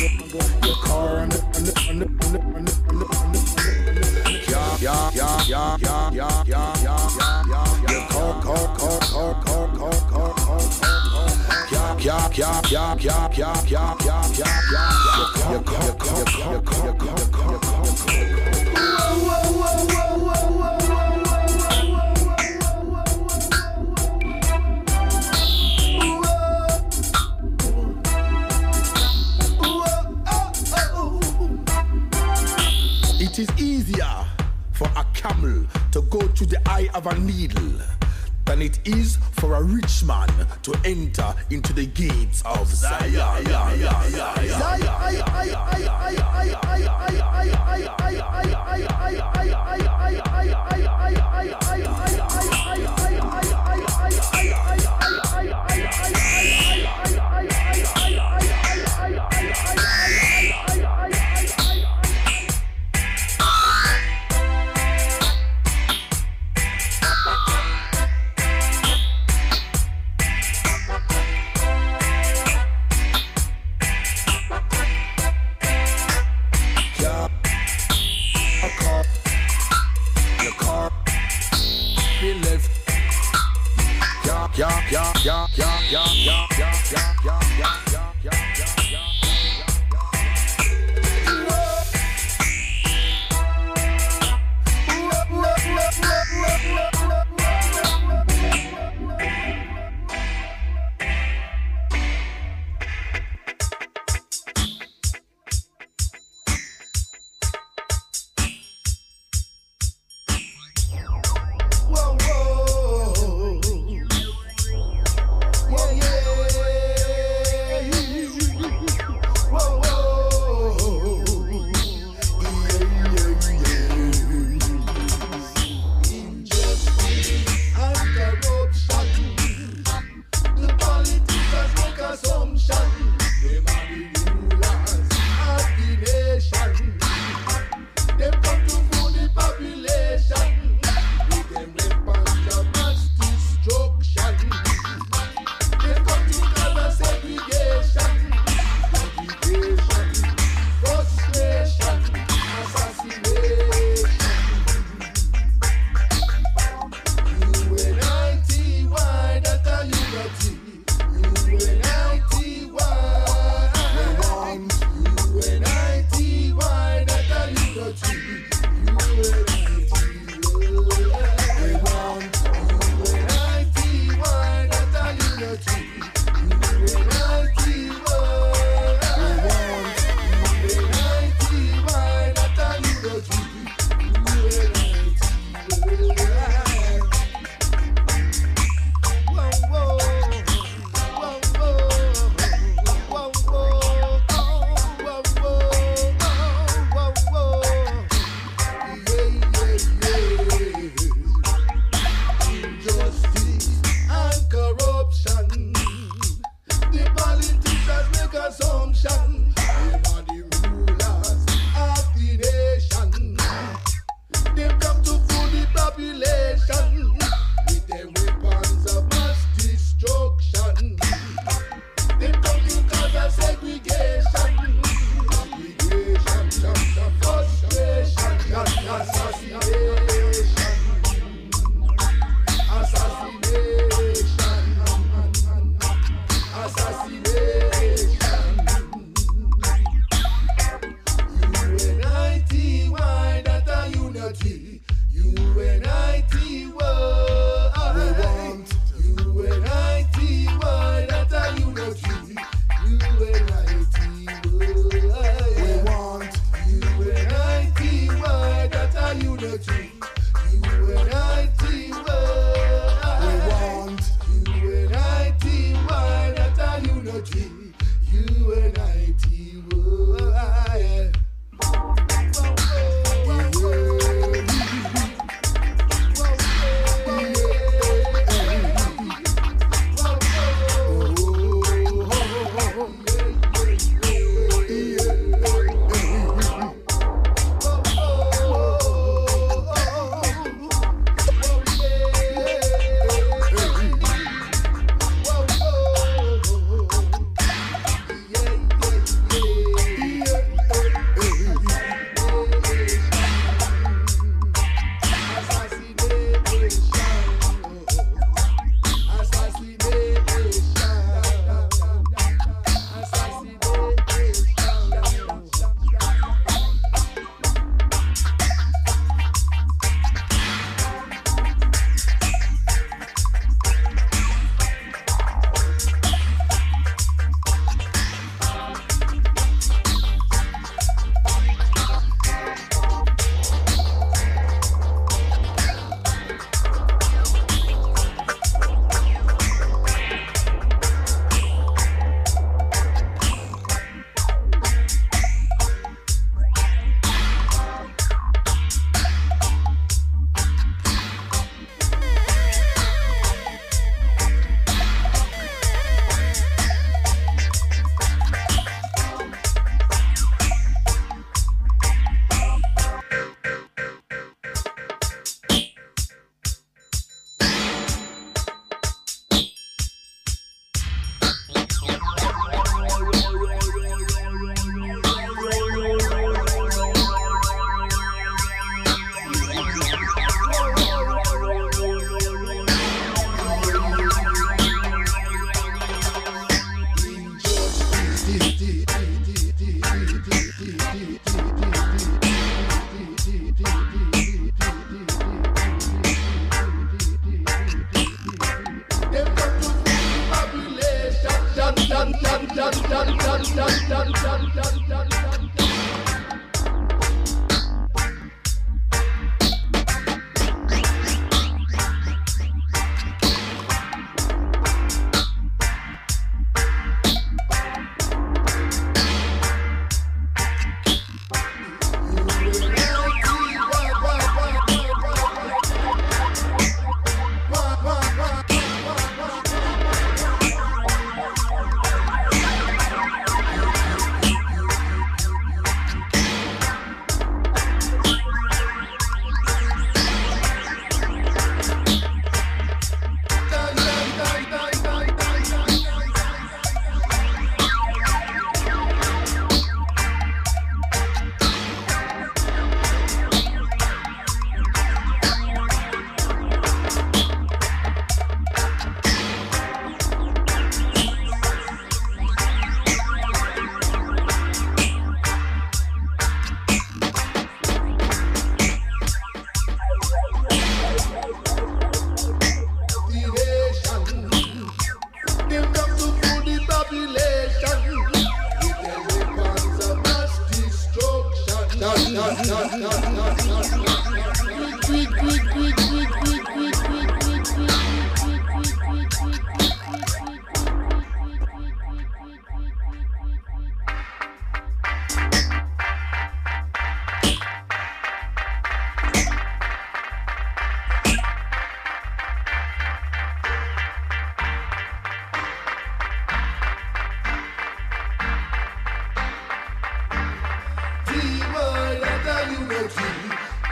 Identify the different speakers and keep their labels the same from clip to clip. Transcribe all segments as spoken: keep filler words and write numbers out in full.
Speaker 1: Your corner, yeah, yeah, yeah, yeah, yeah, yeah, yeah, yeah. Your core, core, core, core, core, core, core, core, yeah, yeah, yeah, yeah, yeah, yeah, yeah, yeah, yeah. Your core, your core, your core, your core, your core, your core, your core. It is easier for a camel to go through the eye of a needle than it is for a rich man to enter into the gates of Zion. Yeah, yeah, yeah, yeah, yeah, yeah, yeah, yeah, yeah, yeah, yeah, yeah, yeah.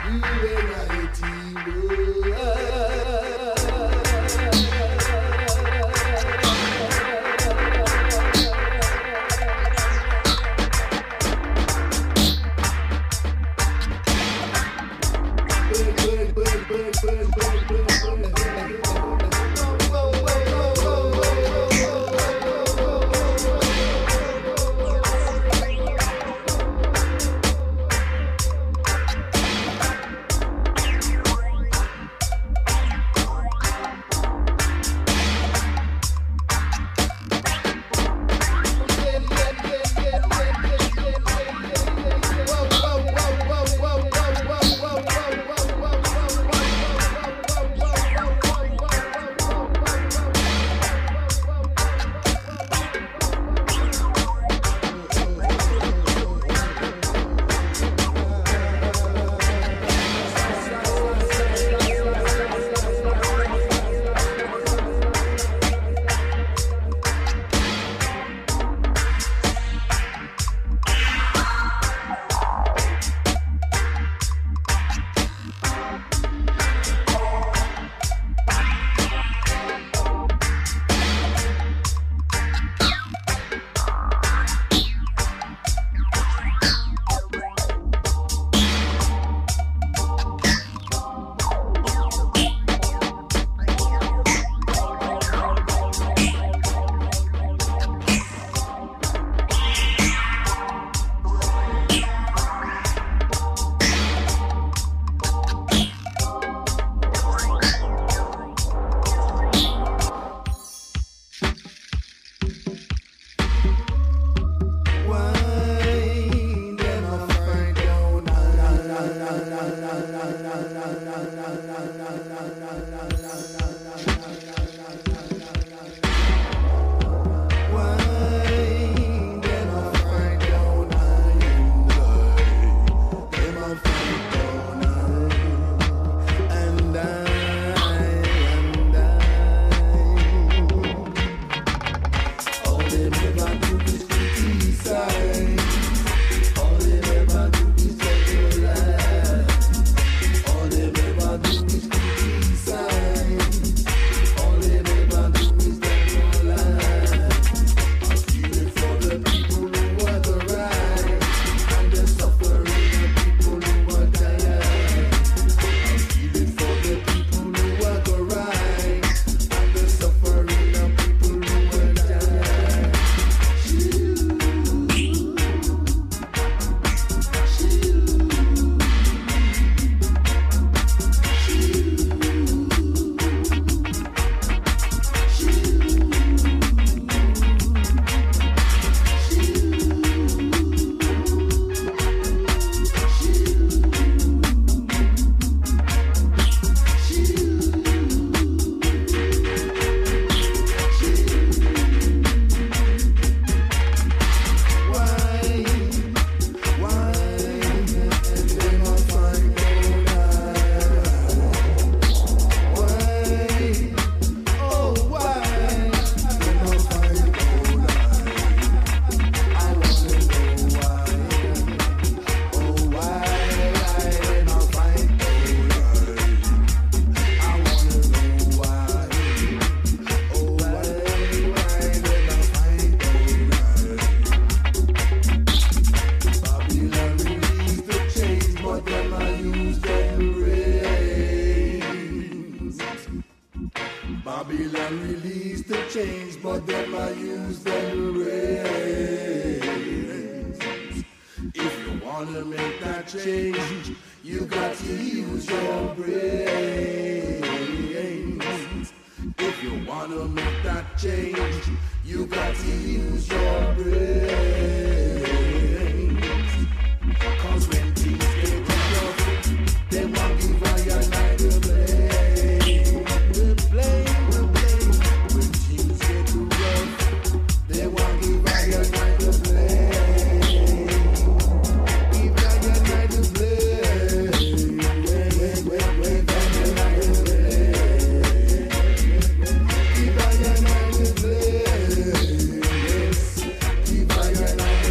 Speaker 1: Give her your life.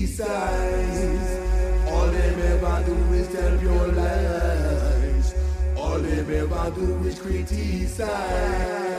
Speaker 1: criticize. All them ever do is tell your lies. All them ever do is criticize.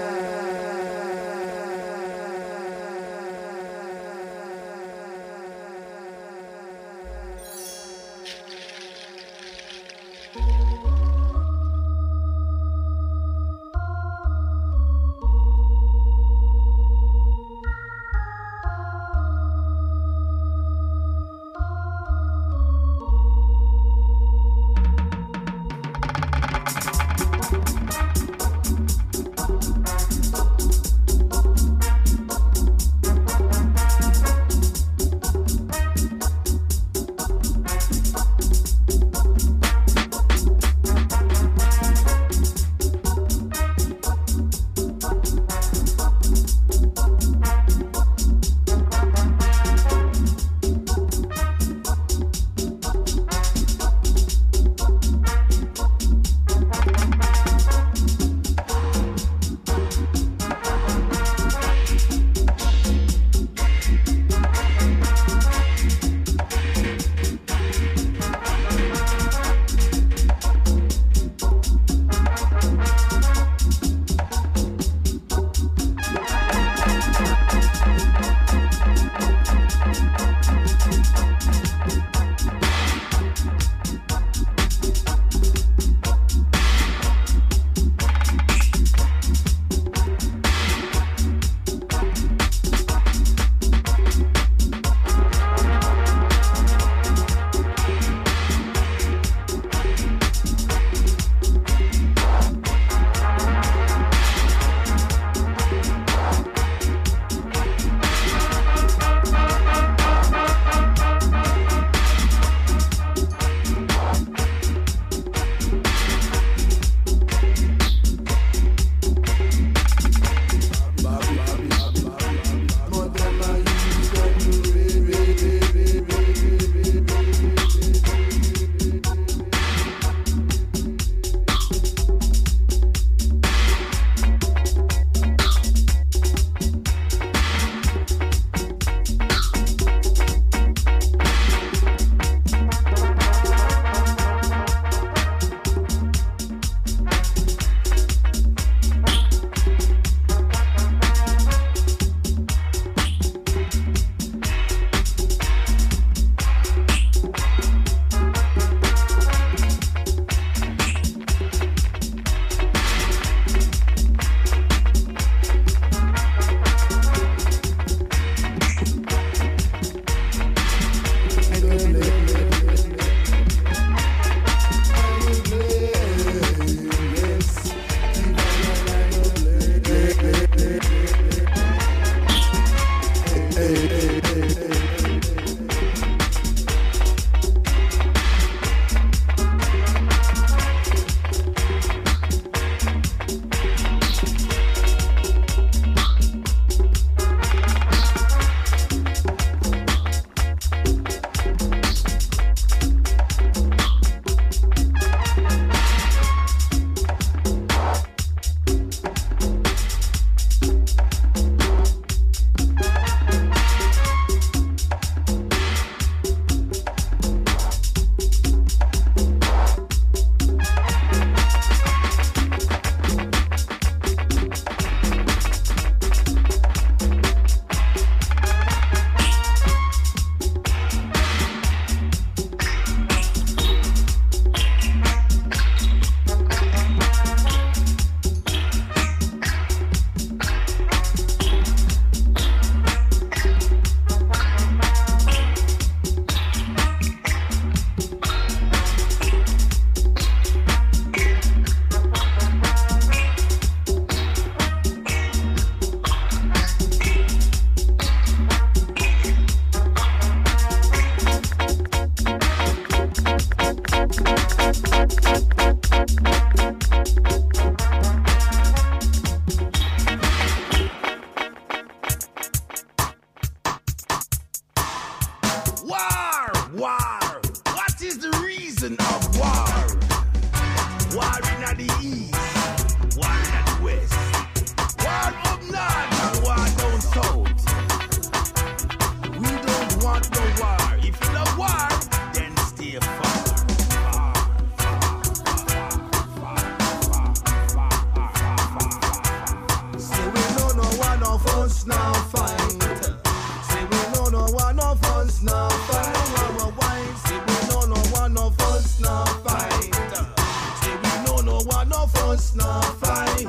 Speaker 1: fuss, no fight. Say we no no want no fuss, no fight. Say we no no want no fuss, no fight. Say we no no want no fuss, no fight.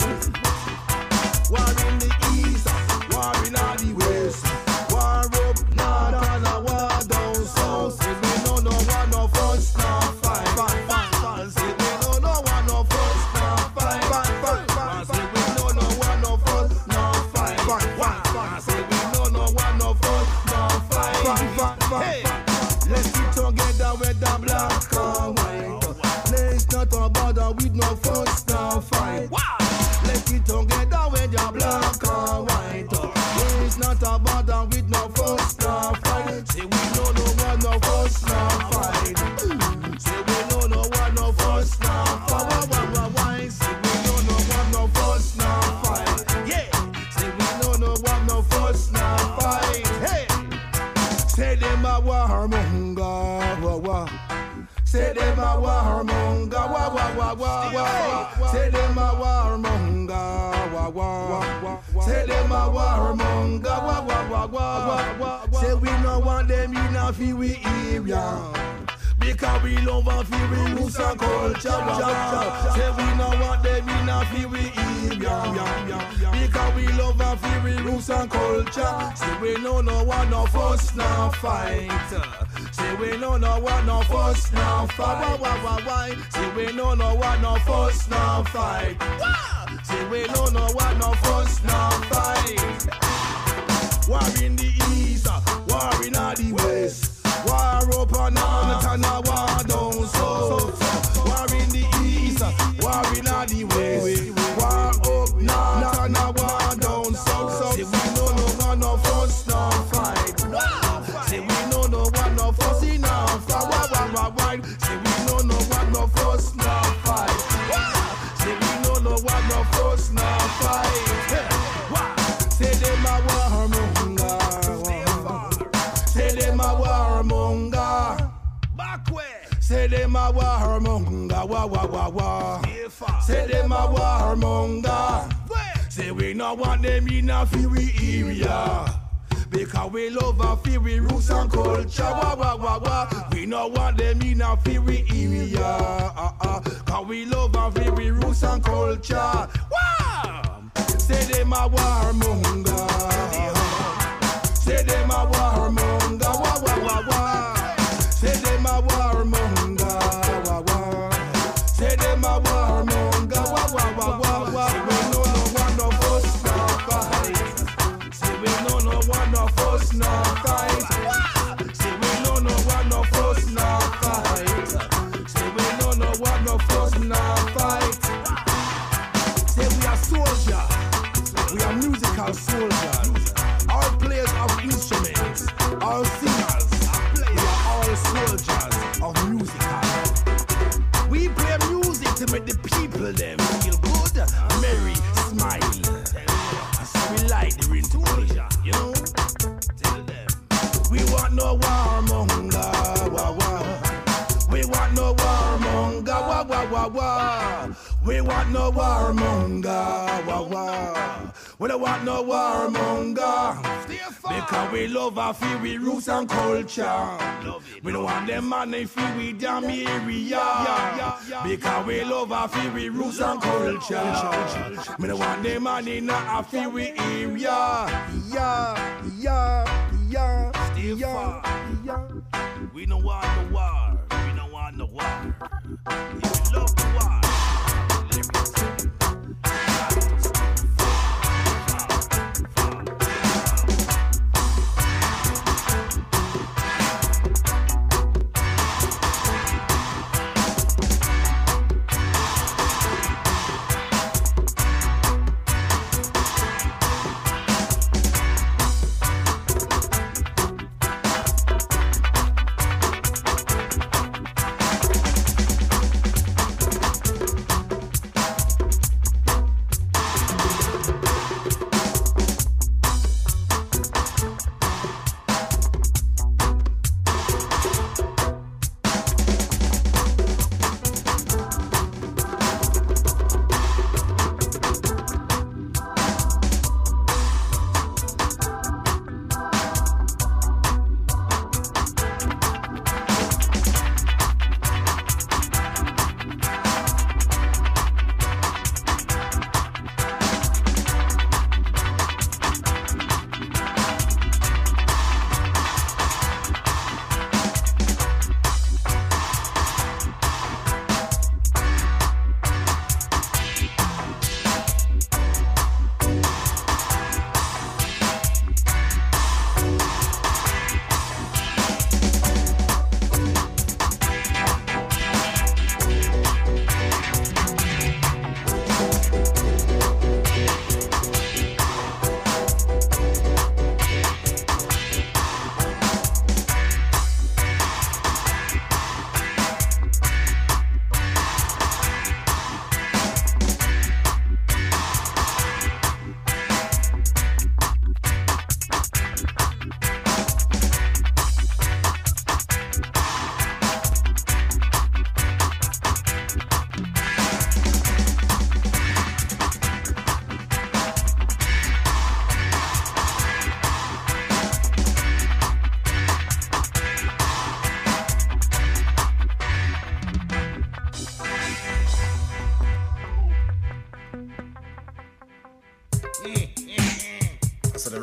Speaker 1: War in the east, war in all the west, war up north and a war down south. Say we no no want no fuss, no fight. Say we no no want no fuss, no fight. Say we no no want no fuss, no fight. Say we no no want no fuss, no fight. Hey, let's get together with the black and white. Let's not bother with no fuss, no fight. Let's get together with the black and white. Let's not bother with no fuss, no fight. Say we no no want no fuss, no fight. Say we no no want no fuss, no fight. Say we no no want no fuss, no fight. Yeah. Say we no no want no fuss, no fight. Hey. Say them a warmonger, wah wah. Say them a warmonger, wah wah wah wah wah. Say them a warmonger, wah wah. Say them a warmonger, wah wah wah wah. Say we no want them in a fi we area, because we love a fi we roots and culture. Say we no want them in a fi we area, because we love a fi we roots and culture. Say we no no want no fuss, no fight. Say we no no want no fuss, no fight. Say we no no want no fuss, no fight. Say we no no want no fuss, no fight. War in the east, war in all the west, war up and north and a war down south. War in the east, war in all the west, war up north and a war down south. Say we no no want no fuss, no fight. Say we no no want no fuss, no fight. Say we no no want no fuss, no fight. Say we no no want no fuss, no fight. Say them a warmonger. Say them a warmonger. Say them a warmonger. Wah wah wah wah. Say them a warmonger. Say we no want them in a fury area, because we love a fury roots and culture. Wah wah wah wah. We no want them in a fury area, uh uh. Cause we love a fury roots and culture. Wow. Say them a warmonger. Say them a warmonger. Wah wah wah wah. Say them a warmonger. Wah wah. Say them a warmonger. Wah wah wah wah wah. Say we no no want no fuss, no fight. Say we no no want no fuss, no fight. Say we no no want no fuss, no fight. Say we no no want no fuss, no fight. Say we are soldiers. We are musical soldiers. All players of instruments, all singers. We are all soldiers of musical. We play music to make the people them feel good, merry, smile. So we like the rhythm, you know. Tell them we want no warmonger, wah wah. We want no warmonger, wah wah wah wah. We want no warmonger, wah wah. We don't want no warmonger, because we love our fury roots and culture. We don't want them money free with damn area, because we love our fury roots and culture. We don't want them money in our fury area. Yeah, yeah, yeah, still far. We don't want the war. We don't want the war. If you love the war,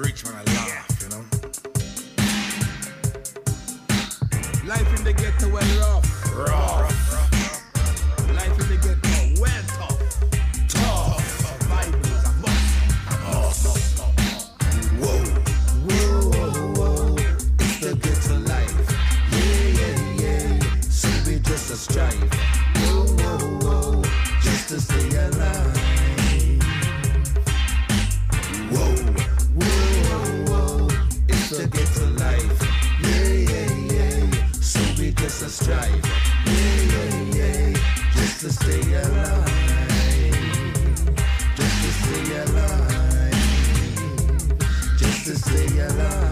Speaker 1: rich man, I laugh, you know. Life in the ghetto well rough, rough. Life in the ghetto well tough, tough. Survival is a must. Whoa, whoa, whoa, whoa. It's the ghetto life. Yeah, yeah, yeah. So we just a strive. Whoa, whoa, whoa. Just to stay alive. Whoa, whoa, whoa. It's the ghetto life. Yeah, yeah, yeah. So we just a strive. Yeah, yeah, yeah. Just to stay alive. Just to stay alive. Just to stay alive.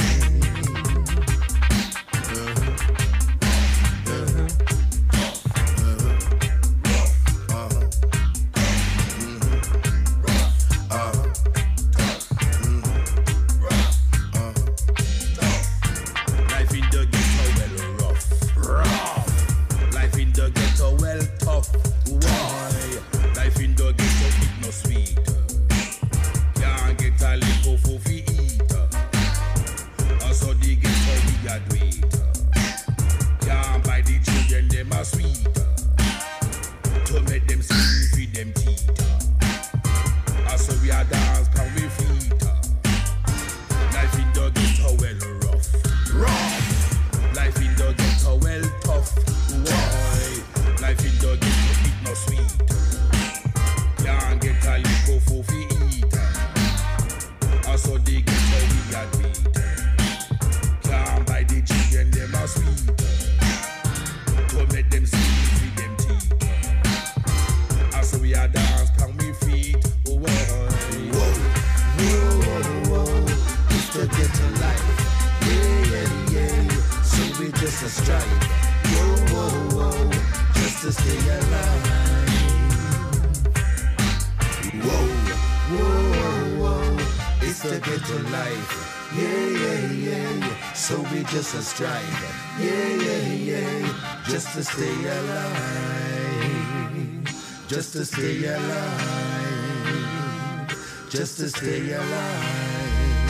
Speaker 1: Just to stay alive, just to stay alive.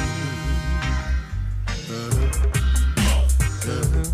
Speaker 1: Uh-huh. Uh-huh.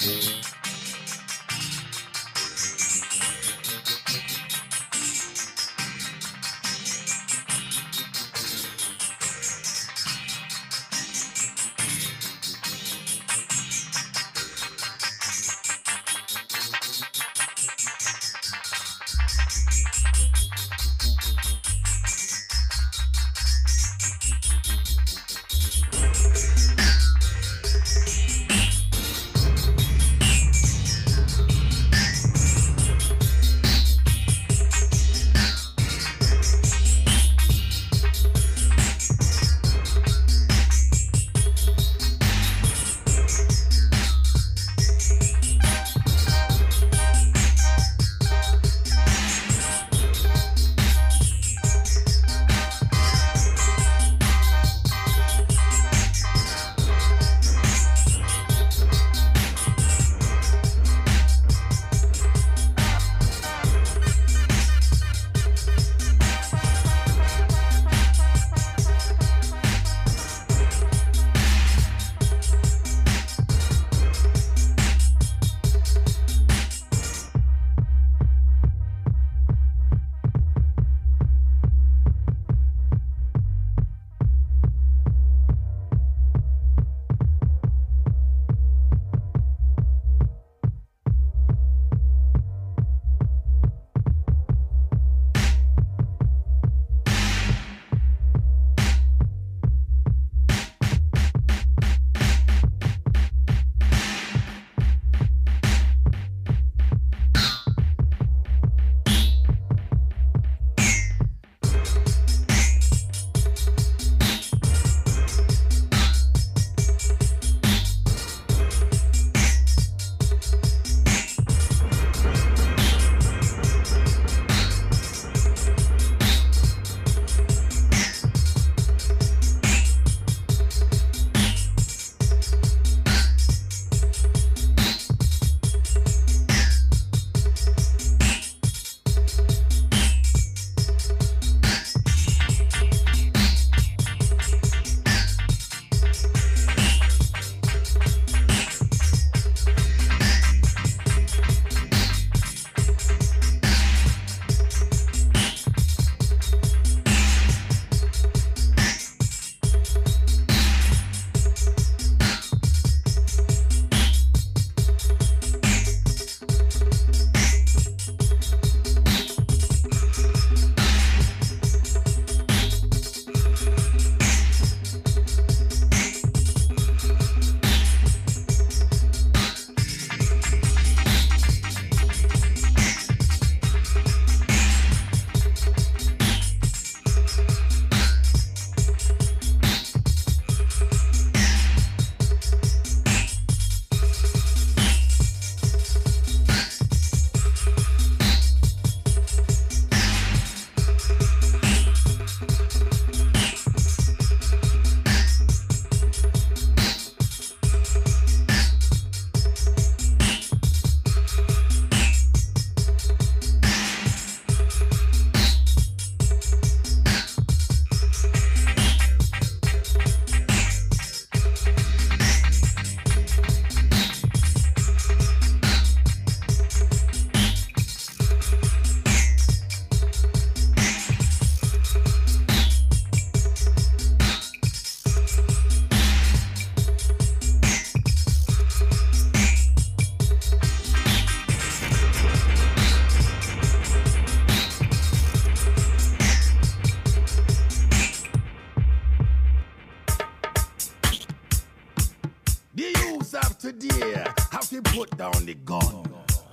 Speaker 1: today have to put down the gun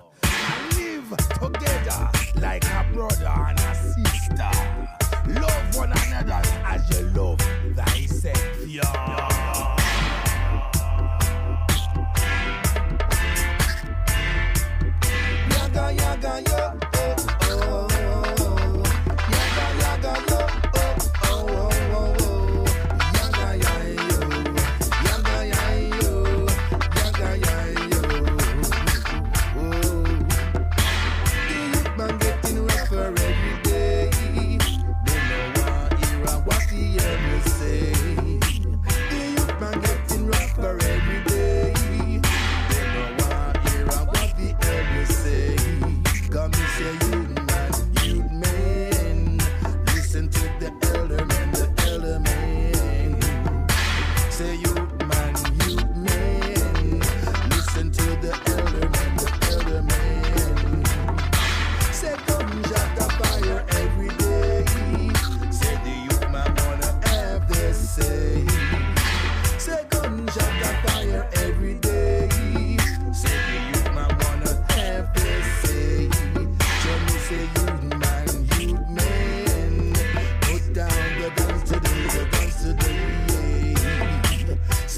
Speaker 1: and live together like a brother and a sister. Love one another as you love thyself, yeah. Yaga yaga yo, oh oh. Yaga yaga yo, oh oh oh oh. Yaga yaga yo, yaga yaga yo, yaga yaga yo. Oh, the youth man getting rougher every day. They know what era, what the ever say. The youth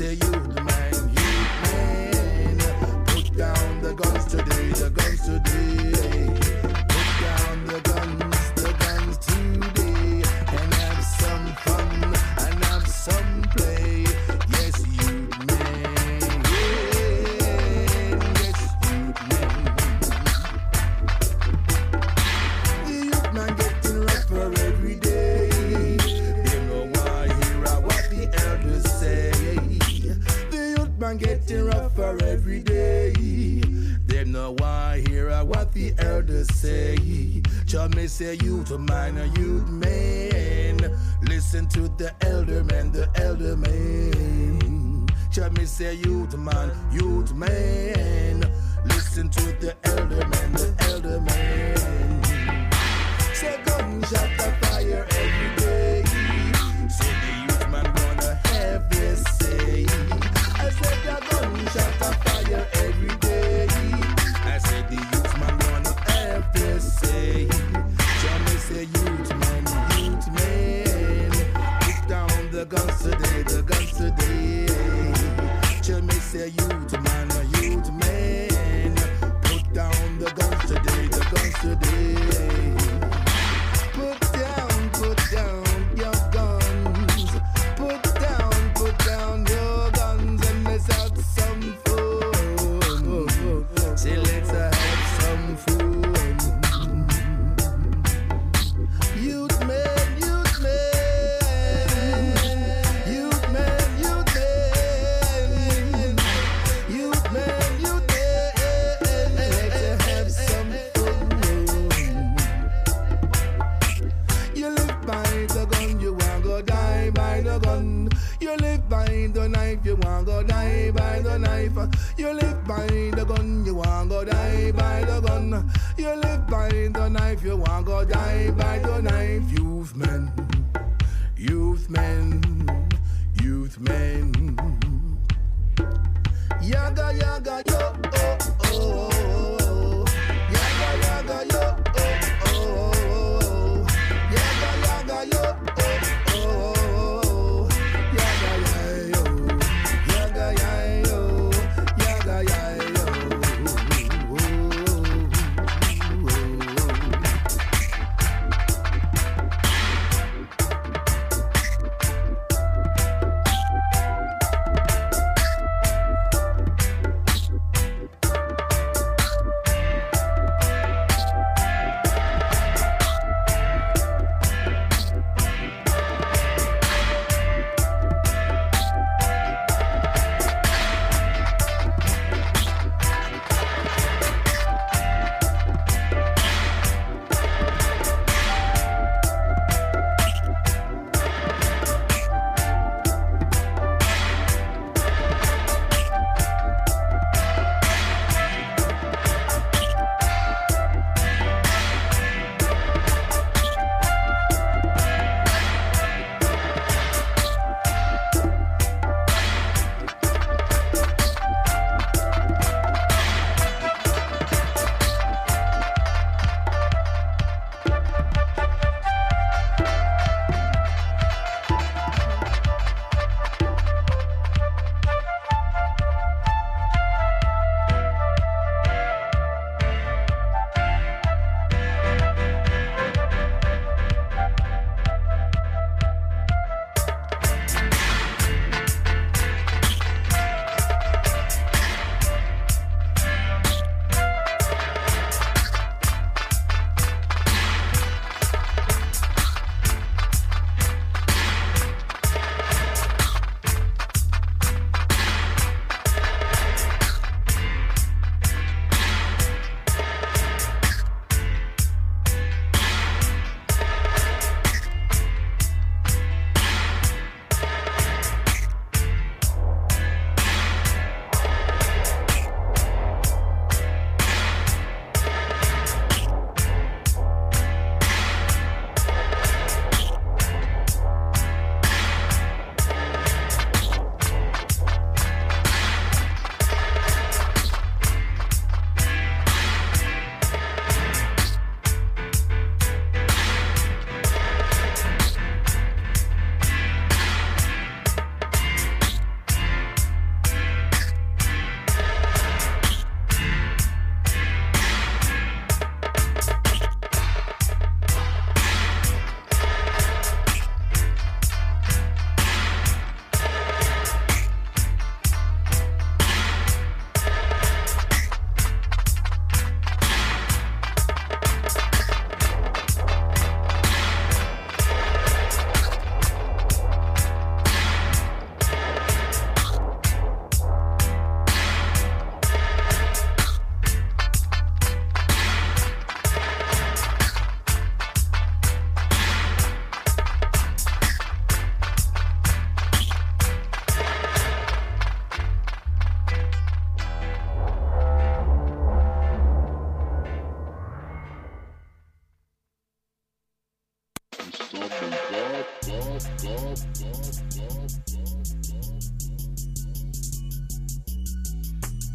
Speaker 1: say youth man, youth man. Put down the guns today, the guns today. Put down the guns, the guns today. And have some fun, and have some play. Yes, youth man. Yes, youth man. The youth man getting rougher every day. They know why hear what the elders say. The youth man getting rougher every day. They know why hear what the elders say. Just me say youth man, a youth man. Listen to the elder man, the elder man. Just me say youth man, youth man. Listen to the elder man, the elder man. Say gunshot a fire every day. Say the youth man gonna have this say. I said the gunshot a fire every day. I said the youth man gonna have this say. Johnny say youth man, youth man. Put down the guns today, the guns today. Johnny say youth man, youth man. Put down the guns today, the guns today. Put down, put down your guns. Put down, put down your guns and let's have some fun. Say let's have some fun. Youth man, youth man. Youth man, youth man. Youth man, youth man. Let's have some fun. You live by the gun, you want go die by the gun. You live by the knife, you want go die by the knife. You live by the gun, you want go die by the gun. You live by the knife, you want go die by the knife. Youth men, youth men, youth men. Yaga yaga yo oh oh. Yaga yaga yo oh oh. Yaga yaga yo oh oh. Yaga ya yo. Yaga ya yo. Yaga ya yo.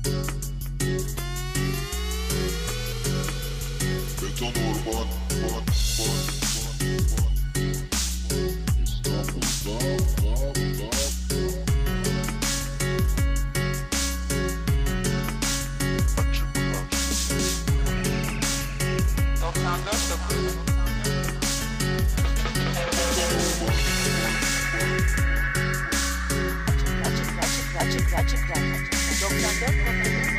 Speaker 2: Beton orman, man, man, man, İstanbul'da, da, da, açık
Speaker 3: doksan dört dokuz. Açık açık açık açık açık doksan dört dokuz.